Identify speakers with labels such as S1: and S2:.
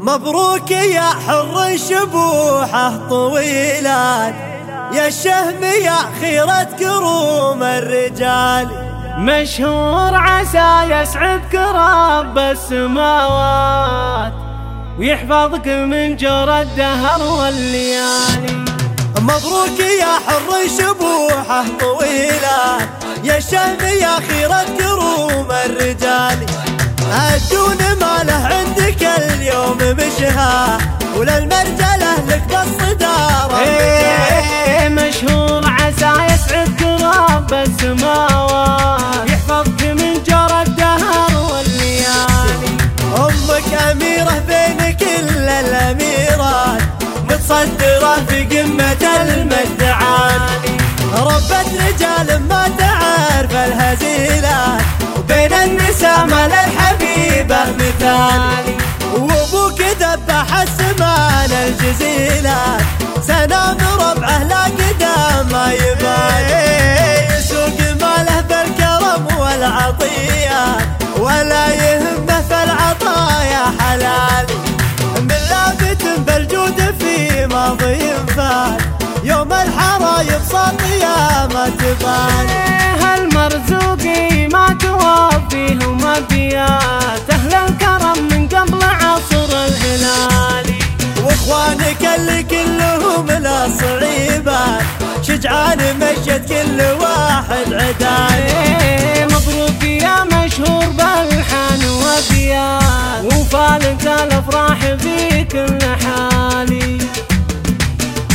S1: مبروك يا حر شبوحه طويلات، يا الشهم يا خيرة كروم الرجال.
S2: مشهور عسى يسعدك رب السماوات، ويحفظك من جور الدهر والليالي.
S1: مبروك يا حر شبوحه طويلات، يا الشهم يا خيرة كروم الرجال. الدون ماله عندك اليوم مشها، وللمرجله لك بالصدارة.
S2: مشهور عسى يسعدك رب السماوات، يحفظك من جور الدهر والليالي.
S1: أمك أميرة بين كل الأميرات، متصدرة في قمة المجد عالي. ربت رجال ما تعرف الهزيلات، وبين النساء ما للحبيبة مثالي. وابوك ذبح السمان الجزيلات، سنام ربعه لا قدام ما يبالي. يسوق ماله بالكرم والعطيات، ولا يهمه في العطايا حلالي. من لابت بالجود في ماضي فات، يوم الحرايب ساطية ما تبالي.
S2: هالمرزوقي ما توفيهم أبيات، أهل الكرم من قبل عصر الهلالي.
S1: واخوانك اللي كلهم لا صعيبات، شجعان مشت كل واحد عدالي.
S2: مبروك يا مشهور بالحان وابيات، وفالك الافراح في كل حال.